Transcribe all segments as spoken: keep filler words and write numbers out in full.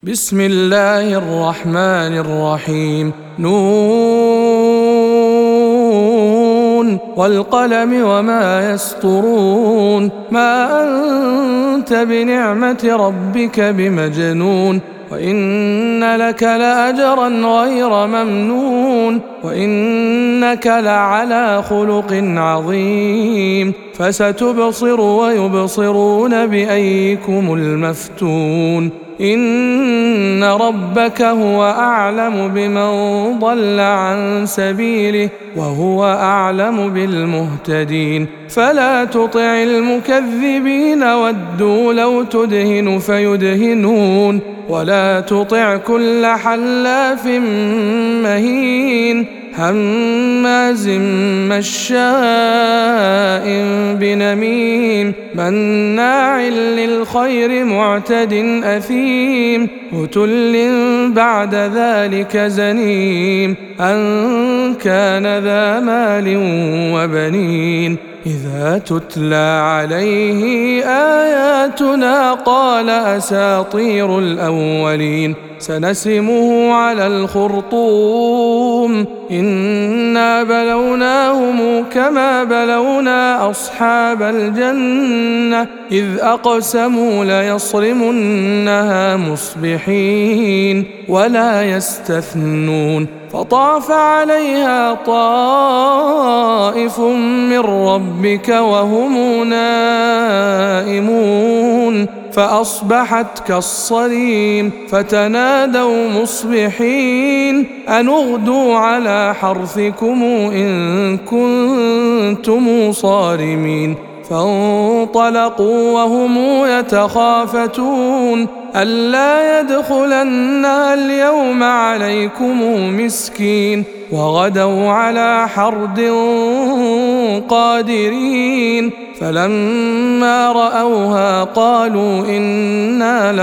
بسم الله الرحمن الرحيم. نون والقلم وما يسطرون. ما أنت بنعمة ربك بمجنون. وإن لك لأجرا غير ممنون. وإنك لعلى خلق عظيم. فستبصر ويبصرون بأيكم المفتون. إن ربك هو أعلم بمن ضل عن سبيله وهو أعلم بالمهتدين. فلا تطع المكذبين ودوا لو تدهن فيدهنون. ولا تطع كل حلاف مهين هماز مشاء بنميم مناع للخير معتد أثيم عتل بعد ذلك زنيم أن كان ذا مال وبنين. إذا تتلى عليه آياتنا قال أساطير الأولين. سنسمه على الخرطوم. إنا بلوناهم كما بلونا أصحاب الجنة إذ أقسموا ليصرمنها مصبحين ولا يستثنون. فطاف عليها طائف من ربك وهم نائمون فأصبحت كالصريم. فتنادوا مصبحين أن اغدوا على حرثكم إن كنتم صارمين. فانطلقوا وهم يتخافتون ألا يدخلنها اليوم عليكم مسكين. وغدوا على حرد قادرين. فلما رأوها قالوا إنا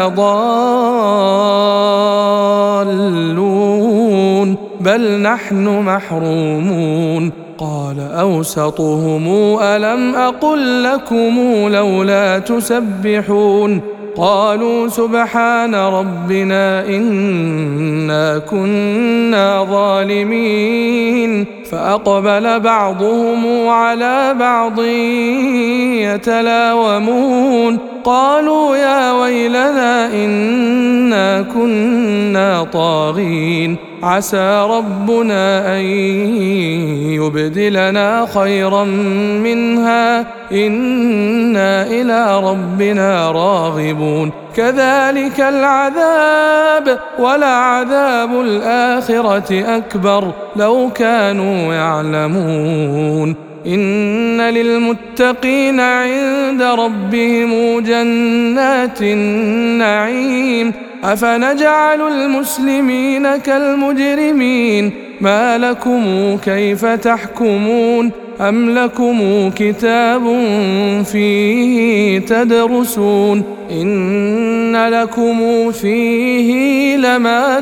لضالون بل نحن محرومون. قال أوسطهم ألم أقل لكم لولا تسبحون. قالوا سبحان ربنا إنا كنا ظالمين. فأقبل بعضهم على بعض يتلاومون قالوا يا ويلنا إنا كنا طاغين. عسى ربنا أن يبدلنا خيرا منها إنا إلى ربنا راغبون. كذلك العذاب ولعذاب الآخرة أكبر لو كانوا يعلمون. إن للمتقين عند ربهم جنات النعيم. أفنجعل المسلمين كالمجرمين ما لكم كيف تحكمون. أم لكم كتاب فيه تدرسون إن لكم فيه لما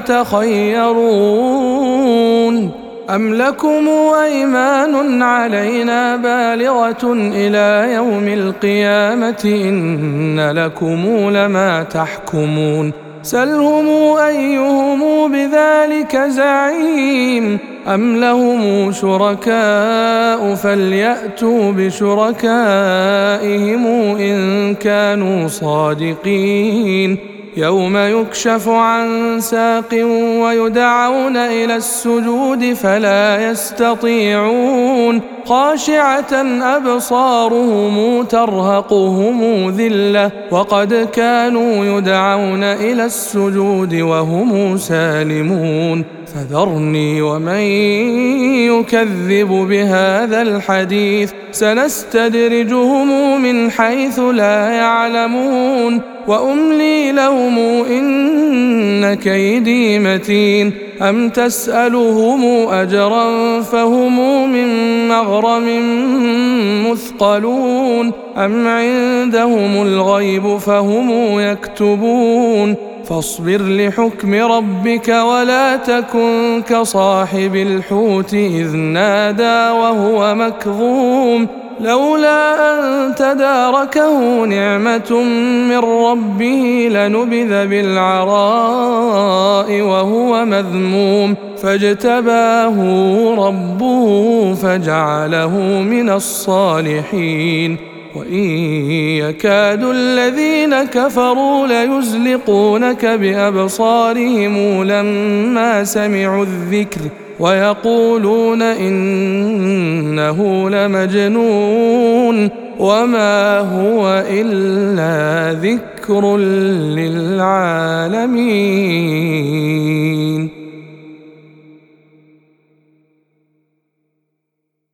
تخيرون. أم لكم أيمان علينا بالغة إلى يوم القيامة إن لكم لما تحكمون. سلهم أيهم بذلك زعيم. أم لهم شركاء فليأتوا بشركائهم إن كانوا صادقين. يوم يكشف عن ساق ويدعون إلى السجود فلا يستطيعون. خاشعة أبصارهم ترهقهم ذلة وقد كانوا يدعون إلى السجود وهم سالمون. فذرني ومن يكذب بهذا الحديث سنستدرجهم من حيث لا يعلمون وأملي لهم إن كيدي متين. أم تسألهم أجرا فهم من مغرم مثقلون. أم عندهم الغيب فهم يكتبون. فاصبر لحكم ربك ولا تكن كصاحب الحوت إذ نادى وهو مكظوم لولا أن تداركه نعمة من ربه لنبذ بالعراء وهو مذموم فاجتباه ربه فجعله من الصالحين وإن يكاد الذين كفروا ليزلقونك بأبصارهم لما سمعوا الذكر ويقولون إنه لمجنون وما هو إلا ذكر للعالمين.